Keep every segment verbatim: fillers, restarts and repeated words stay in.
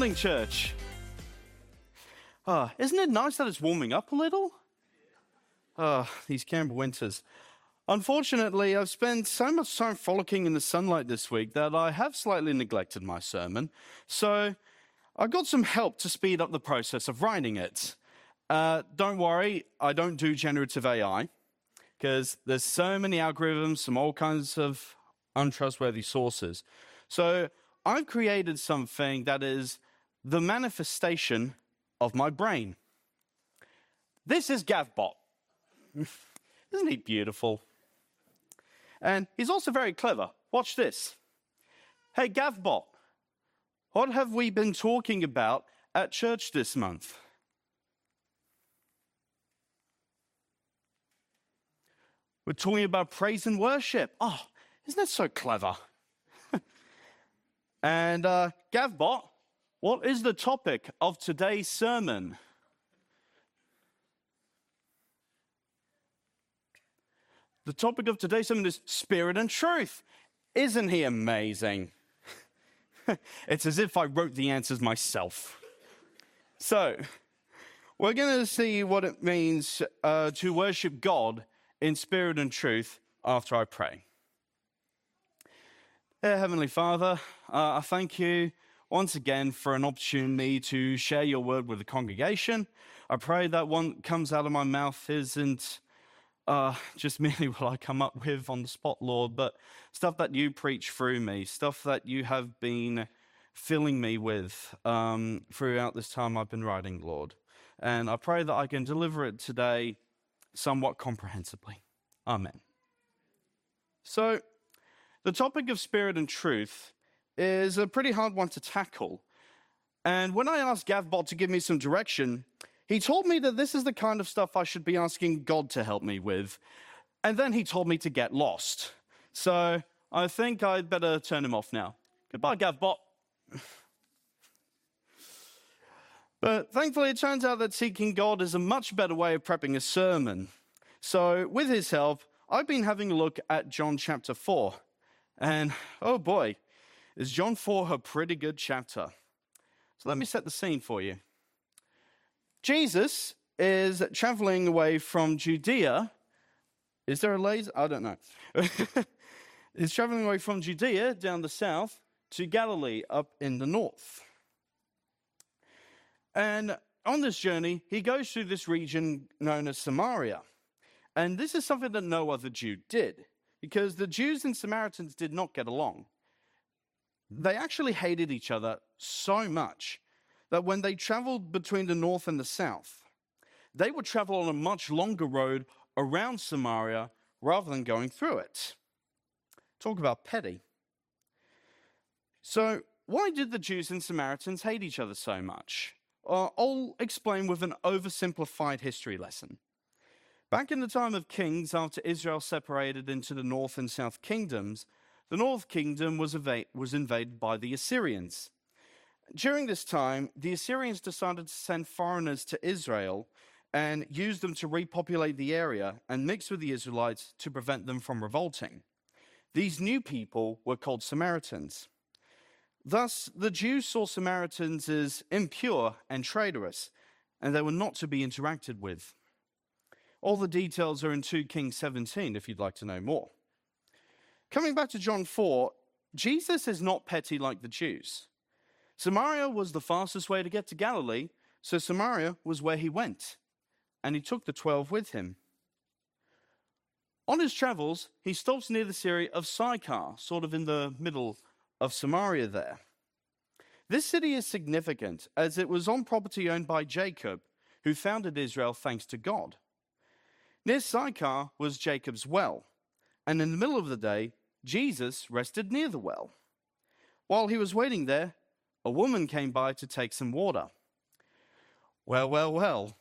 morning, church. Uh, isn't it nice that it's warming up a little? Uh, these Canberra winters. Unfortunately, I've spent so much time frolicking in the sunlight this week that I have slightly neglected my sermon. So I got some help to speed up the process of writing it. Uh, don't worry, I don't do generative A I, because there's so many algorithms from all kinds of untrustworthy sources. So I've created something that is the manifestation of my brain. This is GavBot. Isn't he beautiful? And he's also very clever. Watch this. Hey, GavBot, what have we been talking about at church this month? We're talking about praise and worship. Oh, isn't that so clever? And uh, GavBot, what is the topic of today's sermon? The topic of today's sermon is Spirit and Truth. Isn't he amazing? It's as if I wrote the answers myself. So, we're going to see what it means uh, to worship God in spirit and truth after I pray. Dear Heavenly Father, uh, I thank you once again for an opportunity to share your word with the congregation. I pray that what comes out of my mouth isn't uh, just merely what I come up with on the spot, Lord, but stuff that you preach through me, stuff that you have been filling me with um, throughout this time I've been writing, Lord. And I pray that I can deliver it today somewhat comprehensively. Amen. So, the topic of spirit and truth is a pretty hard one to tackle. And when I asked GavBot to give me some direction, he told me that this is the kind of stuff I should be asking God to help me with. And then he told me to get lost. So I think I'd better turn him off now. Goodbye, GavBot. But thankfully, it turns out that seeking God is a much better way of prepping a sermon. So with his help, I've been having a look at John chapter four. And, oh boy, is John four a pretty good chapter. So let me set the scene for you. Jesus is traveling away from Judea. Is there a laser? I don't know. He's traveling away from Judea down the south to Galilee up in the north. And on this journey, he goes through this region known as Samaria. And this is something that no other Jew did, because the Jews and Samaritans did not get along. They actually hated each other so much that when they traveled between the north and the south, they would travel on a much longer road around Samaria rather than going through it. Talk about petty. So, why did the Jews and Samaritans hate each other so much? Uh, I'll explain with an oversimplified history lesson. Back in the time of kings, after Israel separated into the north and south kingdoms, the north kingdom was, eva- was invaded by the Assyrians. During this time, the Assyrians decided to send foreigners to Israel and use them to repopulate the area and mix with the Israelites to prevent them from revolting. These new people were called Samaritans. Thus, the Jews saw Samaritans as impure and traitorous, and they were not to be interacted with. All the details are in Second Kings seventeen, if you'd like to know more. Coming back to John four, Jesus is not petty like the Jews. Samaria was the fastest way to get to Galilee, so Samaria was where he went, and he took the twelve with him. On his travels, he stops near the city of Sychar, sort of in the middle of Samaria there. This city is significant, as it was on property owned by Jacob, who founded Israel thanks to God. Near Sychar was Jacob's well, and in the middle of the day, Jesus rested near the well. While he was waiting there, a woman came by to take some water. Well, well, well.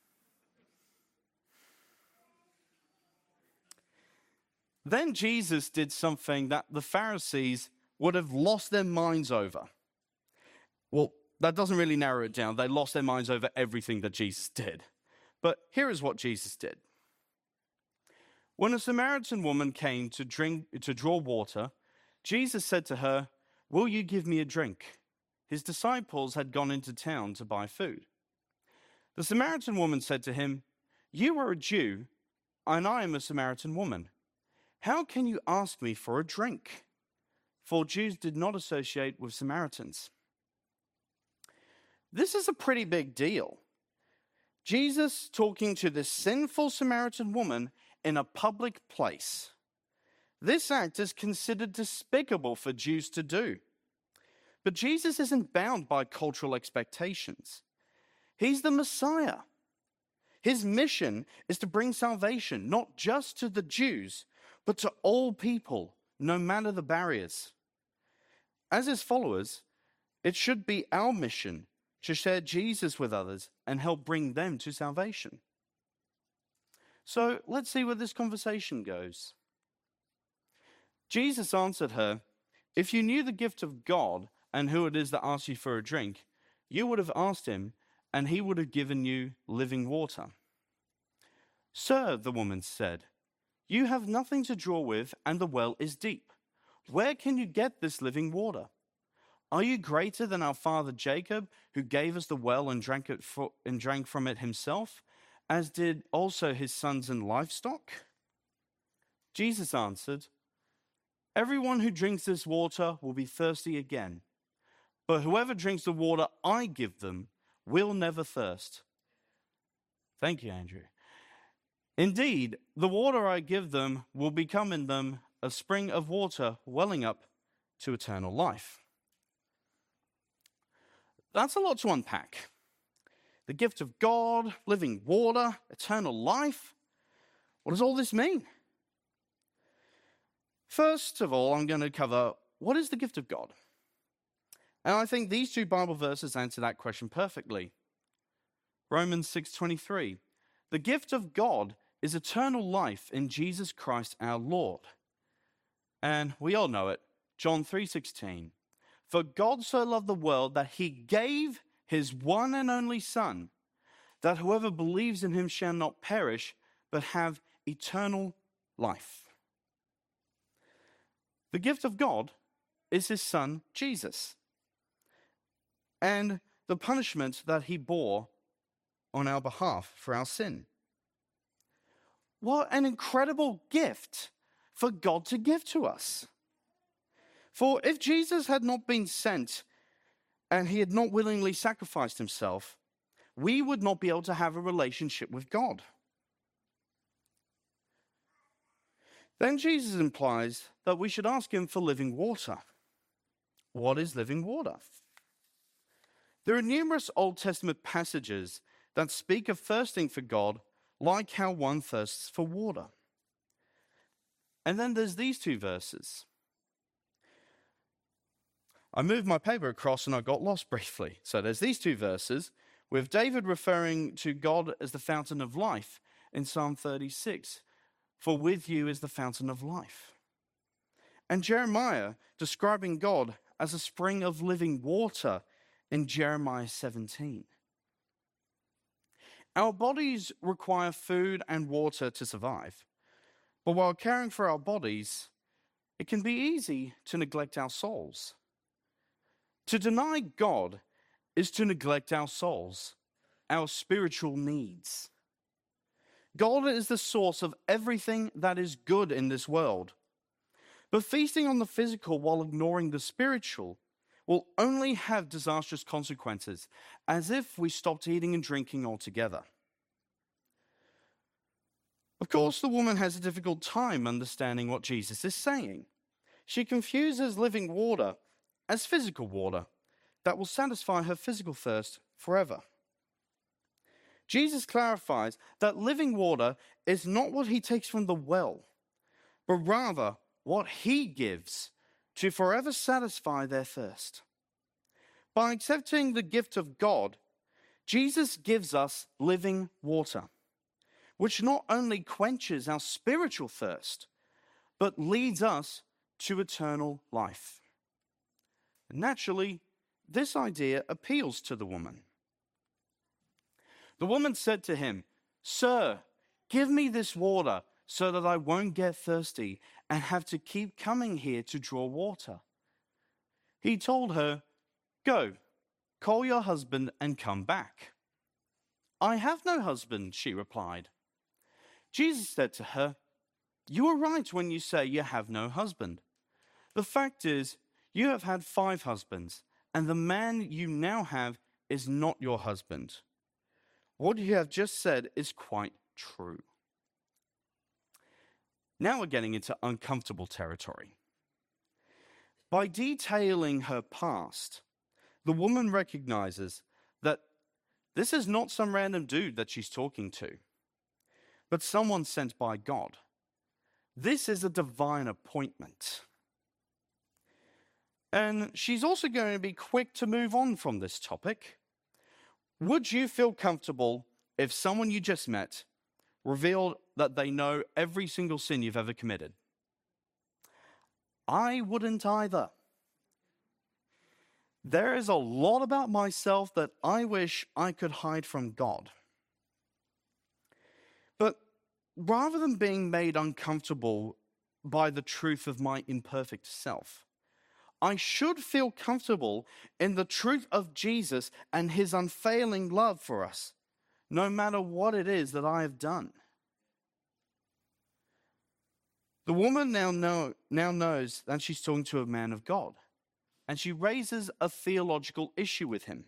Then Jesus did something that the Pharisees would have lost their minds over. Well, that doesn't really narrow it down. They lost their minds over everything that Jesus did. But here is what Jesus did. When a Samaritan woman came to drink to draw water, Jesus said to her, "Will you give me a drink?" his disciples had gone into town to buy food. The Samaritan woman said to him, "You are a Jew, and I am a Samaritan woman. How can you ask me for a drink?" For Jews did not associate with Samaritans. This is a pretty big deal. Jesus talking to this sinful Samaritan woman in a public place. This act is considered despicable for Jews to do. But Jesus isn't bound by cultural expectations. He's the Messiah. His mission is to bring salvation, not just to the Jews, but to all people, no matter the barriers. As his followers, it should be our mission to share Jesus with others and help bring them to salvation. So let's see where this conversation goes. Jesus answered her, "If you knew the gift of God and who it is that asks you for a drink, you would have asked him, and he would have given you living water." "Sir," the woman said, "you have nothing to draw with, and the well is deep. Where can you get this living water? Are you greater than our father Jacob, who gave us the well and drank it for, and drank from it himself, as did also his sons and livestock?" Jesus answered, "Everyone who drinks this water will be thirsty again, but whoever drinks the water I give them will never thirst." Thank you, Andrew. "Indeed, the water I give them will become in them a spring of water welling up to eternal life." That's a lot to unpack. The gift of God, living water, eternal life. What does all this mean? First of all, I'm going to cover what is the gift of God. And I think these two Bible verses answer that question perfectly. Romans six twenty-three. The gift of God is eternal life in Jesus Christ our Lord. And we all know it, John three sixteen. For God so loved the world that he gave his one and only Son, that whoever believes in him shall not perish, but have eternal life. The gift of God is his Son, Jesus, and the punishment that he bore on our behalf for our sin. What an incredible gift for God to give to us. For if Jesus had not been sent and he had not willingly sacrificed himself, we would not be able to have a relationship with God. Then Jesus implies that we should ask him for living water. What is living water? There are numerous Old Testament passages that speak of thirsting for God, like how one thirsts for water. And then there's these two verses. I moved my paper across and I got lost briefly. So there's these two verses with David referring to God as the fountain of life in Psalm thirty-six. For with you is the fountain of life. And Jeremiah describing God as a spring of living water in Jeremiah seventeen. Our bodies require food and water to survive. But while caring for our bodies, it can be easy to neglect our souls. To deny God is to neglect our souls, our spiritual needs. God is the source of everything that is good in this world. But feasting on the physical while ignoring the spiritual will only have disastrous consequences, as if we stopped eating and drinking altogether. Of course, the woman has a difficult time understanding what Jesus is saying. She confuses living water as physical water that will satisfy her physical thirst forever. Jesus clarifies that living water is not what he takes from the well, but rather what he gives to forever satisfy their thirst. By accepting the gift of God, Jesus gives us living water, which not only quenches our spiritual thirst, but leads us to eternal life. Naturally, this idea appeals to the woman. The woman said to him, "Sir, give me this water so that I won't get thirsty and have to keep coming here to draw water." He told her, Go, call your husband and come back." "I have no husband," she replied. Jesus said to her, "You are right when you say you have no husband. The fact is, you have had five husbands, and the man you now have is not your husband. What you have just said is quite true." Now we're getting into uncomfortable territory. By detailing her past, the woman recognizes that this is not some random dude that she's talking to, but someone sent by God. This is a divine appointment. And she's also going to be quick to move on from this topic. Would you feel comfortable if someone you just met revealed that they know every single sin you've ever committed? I wouldn't either. There is a lot about myself that I wish I could hide from God. But rather than being made uncomfortable by the truth of my imperfect self, I should feel comfortable in the truth of Jesus and his unfailing love for us, no matter what it is that I have done. The woman now, know, now knows that she's talking to a man of God, and she raises a theological issue with him.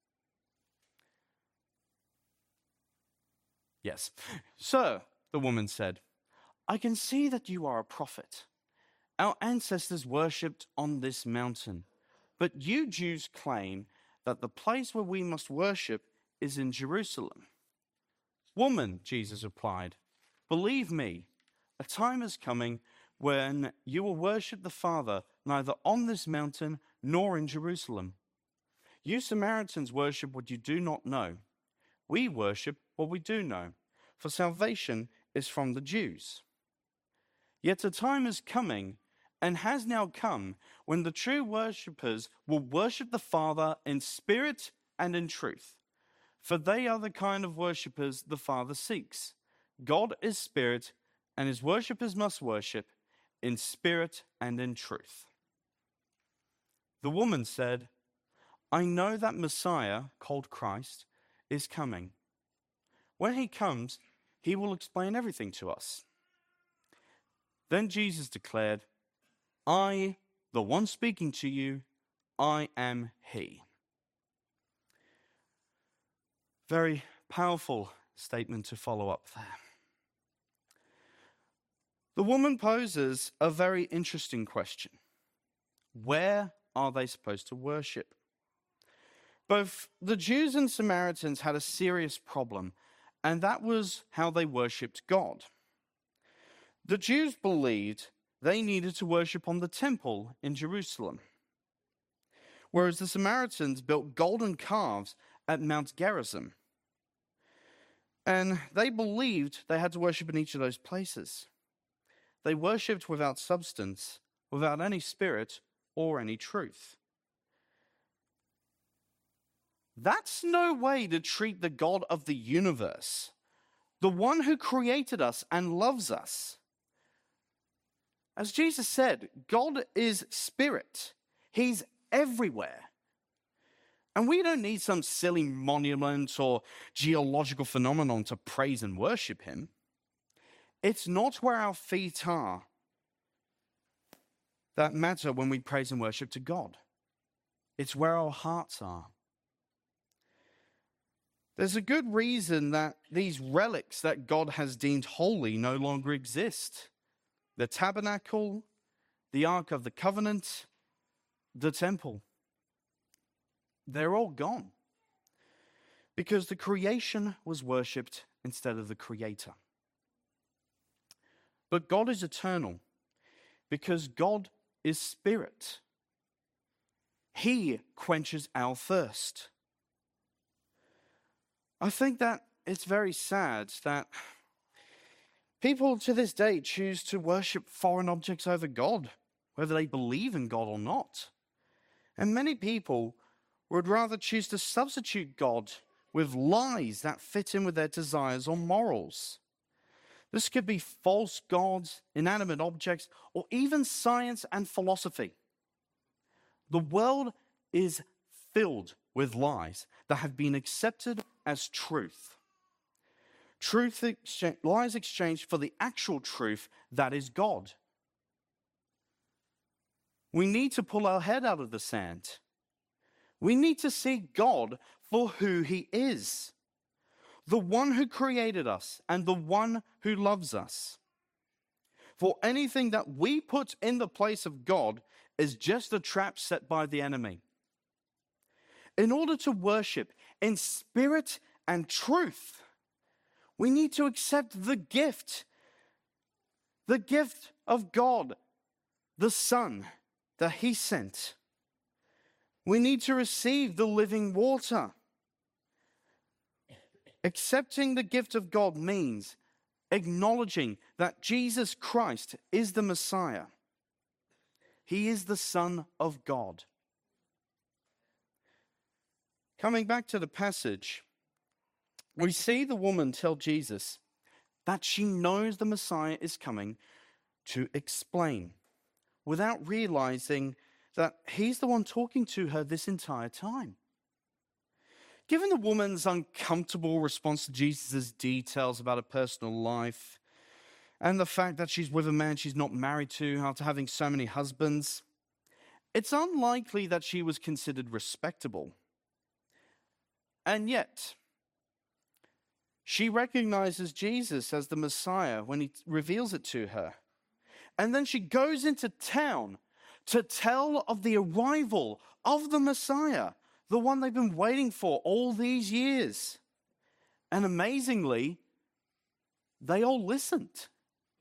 "Yes, sir," the woman said, "I can see that you are a prophet. Our ancestors worshipped on this mountain, but you Jews claim that the place where we must worship is in Jerusalem." "Woman," Jesus replied, "believe me, a time is coming when you will worship the Father neither on this mountain nor in Jerusalem. You Samaritans worship what you do not know. We worship what we do know, for salvation is from the Jews. Yet a time is coming, and has now come, when the true worshippers will worship the Father in spirit and in truth, for they are the kind of worshippers the Father seeks. God is spirit, and his worshippers must worship in spirit and in truth." The woman said, "I know that Messiah, called Christ, is coming. When he comes, he will explain everything to us." Then Jesus declared, "I, the one speaking to you, I am he." Very powerful statement to follow up there. The woman poses a very interesting question. Where are they supposed to worship? Both the Jews and Samaritans had a serious problem, and that was how they worshipped God. The Jews believed they needed to worship on the temple in Jerusalem, whereas the Samaritans built golden calves at Mount Gerizim. And they believed they had to worship in each of those places. They worshipped without substance, without any spirit or any truth. That's no way to treat the God of the universe, the one who created us and loves us. As Jesus said, God is spirit. He's everywhere. And we don't need some silly monument or geological phenomenon to praise and worship him. It's not where our feet are that matter when we praise and worship to God. It's where our hearts are. There's a good reason that these relics that God has deemed holy no longer exist. The tabernacle, the Ark of the Covenant, the temple. They're all gone. Because the creation was worshipped instead of the creator. But God is eternal because God is spirit. He quenches our thirst. I think that it's very sad that people to this day choose to worship foreign objects over God, whether they believe in God or not. And many people would rather choose to substitute God with lies that fit in with their desires or morals. This could be false gods, inanimate objects, or even science and philosophy. The world is filled with lies that have been accepted as truth. Truth exchange, lies exchanged for the actual truth that is God. We need to pull our head out of the sand. We need to see God for who he is, the one who created us and the one who loves us. For anything that we put in the place of God is just a trap set by the enemy. In order to worship in spirit and truth, we need to accept the gift, the gift of God, the Son that he sent. We need to receive the living water. Accepting the gift of God means acknowledging that Jesus Christ is the Messiah. He is the Son of God. Coming back to the passage, we see the woman tell Jesus that she knows the Messiah is coming to explain, without realizing that he's the one talking to her this entire time. Given the woman's uncomfortable response to Jesus' details about her personal life, and the fact that she's with a man she's not married to after having so many husbands, it's unlikely that she was considered respectable. And yet, she recognizes Jesus as the Messiah when he reveals it to her. And then she goes into town to tell of the arrival of the Messiah, the one they've been waiting for all these years. And amazingly, they all listened.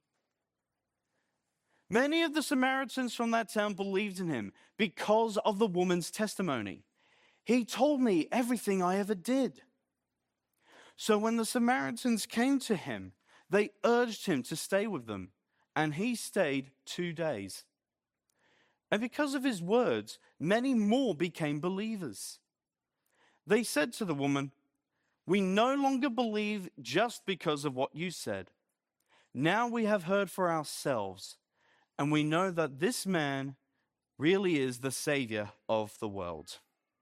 Many of the Samaritans from that town believed in him because of the woman's testimony. He told me everything I ever did. So when the Samaritans came to him, they urged him to stay with them, and he stayed two days. And because of his words, many more became believers. They said to the woman, "We no longer believe just because of what you said. Now we have heard for ourselves, and we know that this man really is the Savior of the world."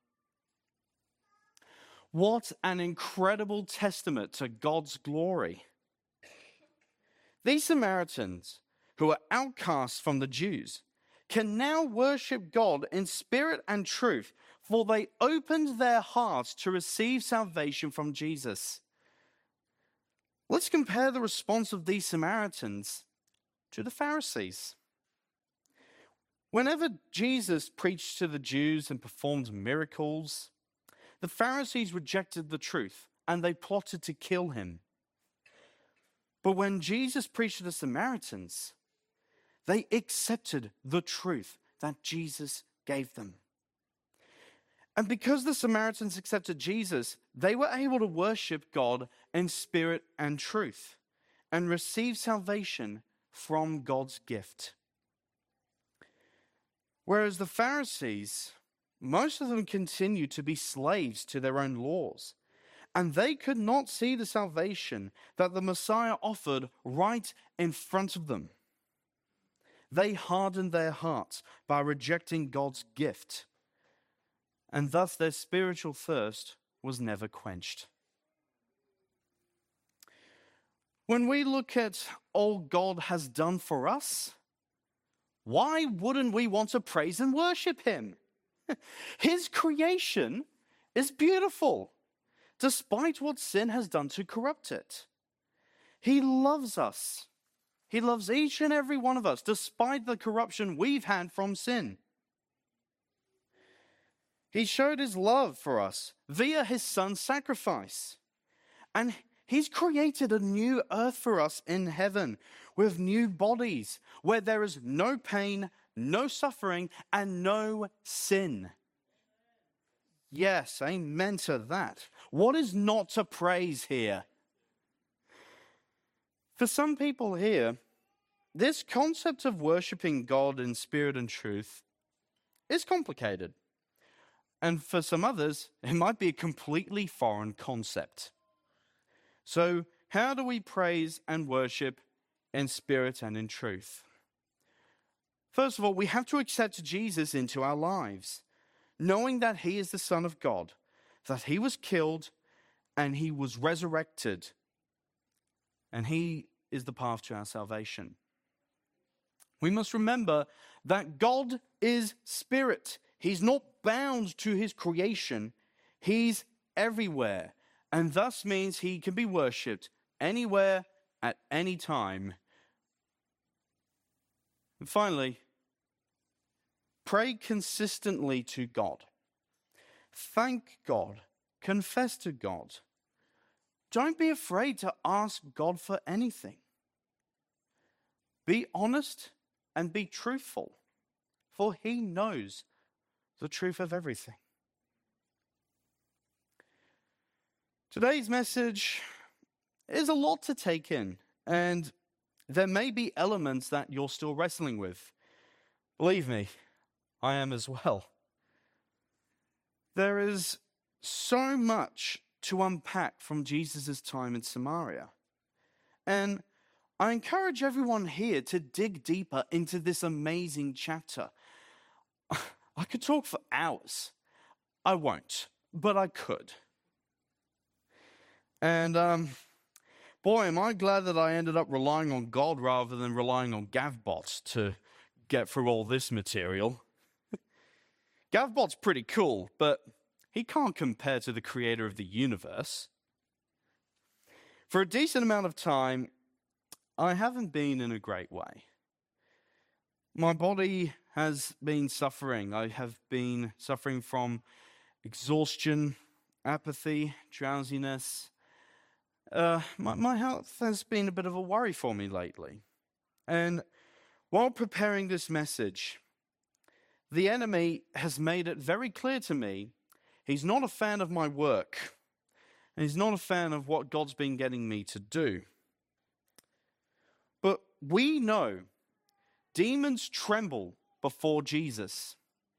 What an incredible testament to God's glory. These Samaritans, who are outcasts from the Jews, can now worship God in spirit and truth, for they opened their hearts to receive salvation from Jesus. Let's compare the response of these Samaritans to the Pharisees. Whenever Jesus preached to the Jews and performed miracles, the Pharisees rejected the truth and they plotted to kill him. But when Jesus preached to the Samaritans, they accepted the truth that Jesus gave them. And because the Samaritans accepted Jesus, they were able to worship God in spirit and truth and receive salvation from God's gift. Whereas the Pharisees, most of them continued to be slaves to their own laws, and they could not see the salvation that the Messiah offered right in front of them. They hardened their hearts by rejecting God's gift, and thus their spiritual thirst was never quenched. When we look at all God has done for us, why wouldn't we want to praise and worship him? His creation is beautiful, despite what sin has done to corrupt it. He loves us. He loves each and every one of us, despite the corruption we've had from sin. He showed his love for us via his son's sacrifice. And he's created a new earth for us in heaven with new bodies where there is no pain, no suffering, and no sin. Yes, amen to that. What is not to praise here? For some people here, this concept of worshiping God in spirit and truth is complicated. And for some others, it might be a completely foreign concept. So, how do we praise and worship in spirit and in truth? First of all, we have to accept Jesus into our lives. knowing that he is the Son of God, that he was killed and he was resurrected, and he is the path to our salvation. We must remember that God is spirit. He's not bound to his creation. He's everywhere, and thus means he can be worshipped anywhere at any time. And finally, pray consistently to God. Thank God. Confess to God. Don't be afraid to ask God for anything. Be honest and be truthful, for he knows the truth of everything. Today's message is a lot to take in, and there may be elements that you're still wrestling with. Believe me, I am as well. There is so much to unpack from Jesus' time in Samaria. And I encourage everyone here to dig deeper into this amazing chapter. I could talk for hours. I won't, but I could. And um, boy, am I glad that I ended up relying on God rather than relying on GavBot to get through all this material. GavBot's pretty cool, but he can't compare to the creator of the universe. For a decent amount of time, I haven't been in a great way. My body has been suffering. I have been suffering from exhaustion, apathy, drowsiness. Uh, my, my health has been a bit of a worry for me lately. And while preparing this message, the enemy has made it very clear to me he's not a fan of my work. And he's not a fan of what God's been getting me to do. But we know demons tremble before Jesus,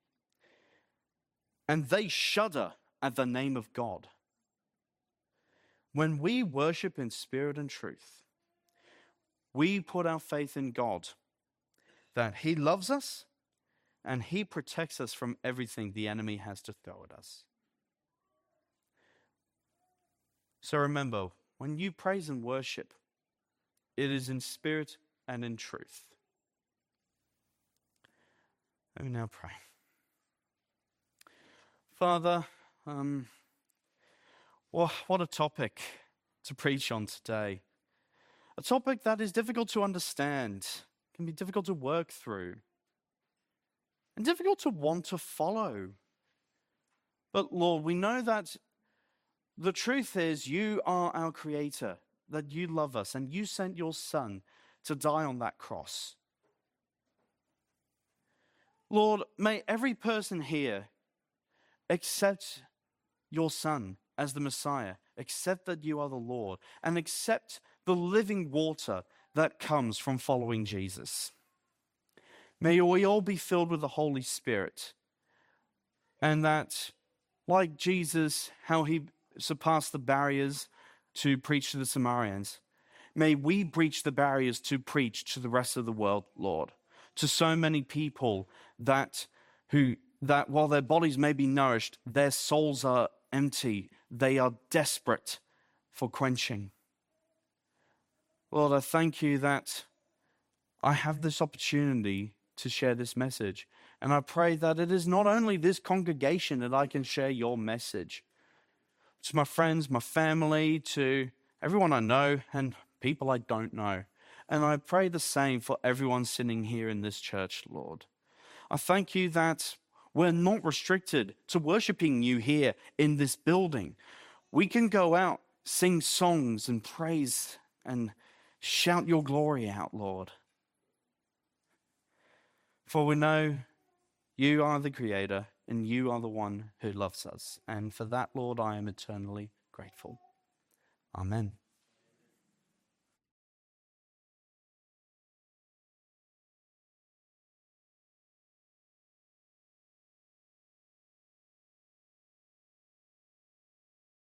and they shudder at the name of God. When we worship in spirit and truth, we put our faith in God, that he loves us and he protects us from everything the enemy has to throw at us. So remember, when you praise and worship, it is in spirit and in truth. Let me now pray. Father, um, well, what a topic to preach on today. A topic that is difficult to understand, can be difficult to work through, and difficult to want to follow. But Lord, we know that the truth is you are our creator, that you love us, and you sent your Son to die on that cross. Lord, may every person here accept your Son as the Messiah, accept that you are the Lord, and accept the living water that comes from following Jesus. May we all be filled with the Holy Spirit, and that, like Jesus, how he surpassed the barriers to preach to the Samaritans, may we breach the barriers to preach to the rest of the world, Lord, to so many people that who that while their bodies may be nourished, their souls are empty. They are desperate for quenching. Lord, I thank you that I have this opportunity to share this message. And I pray that it is not only this congregation that I can share your message. To my friends, my family, to everyone I know and people I don't know. And I pray the same for everyone sitting here in this church, Lord. I thank you that we're not restricted to worshiping you here in this building. We can go out, sing songs and praise and shout your glory out, Lord. For we know you are the Creator and you are the one who loves us. And for that, Lord, I am eternally grateful. Amen.